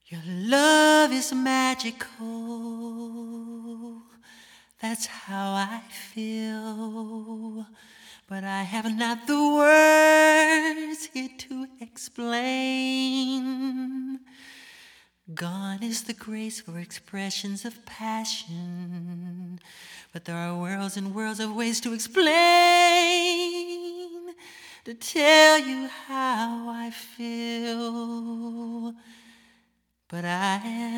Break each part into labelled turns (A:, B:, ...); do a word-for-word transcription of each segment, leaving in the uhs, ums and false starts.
A: Your love is magical, that's how I feel. But I have not the words here to explain. Gone is the grace for expressions of passion, but there are worlds and worlds of ways to explain, to tell you how I feel. But I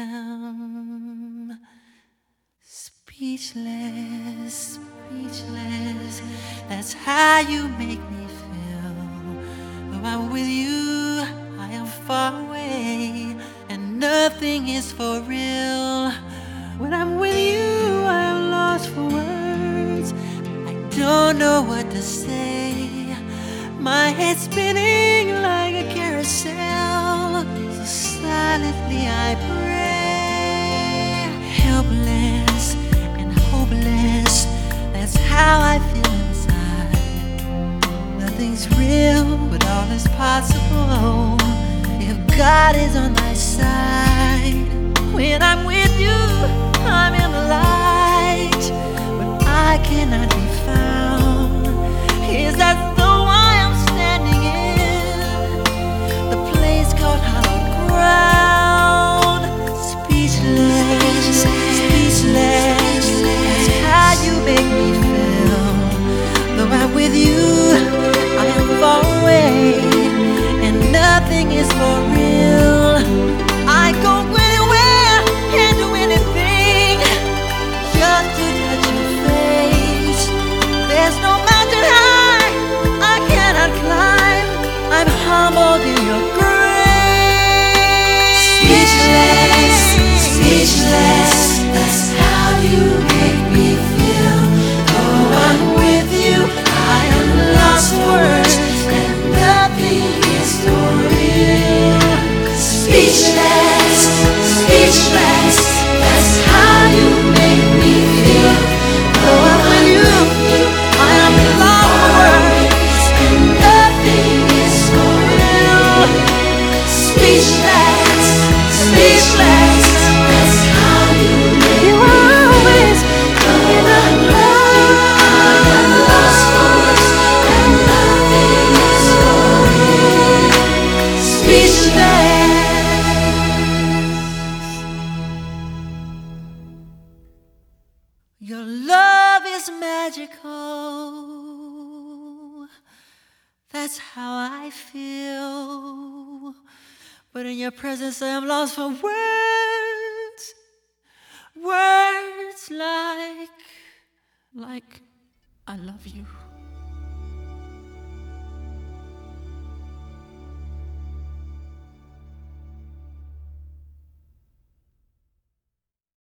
A: am speechless, speechless. That's how you make me feel. Though I'm with you, I am far away, and nothing is for real. When I'm with you, I am lost for words. I don't know what to say. My head's spinning like a carousel. So silently I pray. Helpless and hopeless, that's how I feel inside. Nothing's real, but all is possible if God is on my side. When I'm with you, I'm in the light, but I cannot be found. Is that though I am standing in the place called hallowed ground? Speechless, speechless, that's how you make me feel. Though I'm with you, I am far away, and nothing is for real. I go anywhere and do anything just to touch your face. There's no mountain high I cannot climb. I'm humbled in your grace. Speechless, speechless, that's how you make me feel. Though I'm with you, I am lost for words, and nothing is for real. Speechless, speechless, that's how you make me feel. Though I'm with you, I am lost for words, and nothing is for real. Speechless, speechless, that's how you make me feel. Though I'm with you, I am lost for words, and nothing is for real. Speechless. Your love is magical, that's how I feel. But in your presence I am lost for words. Words like, like I love you.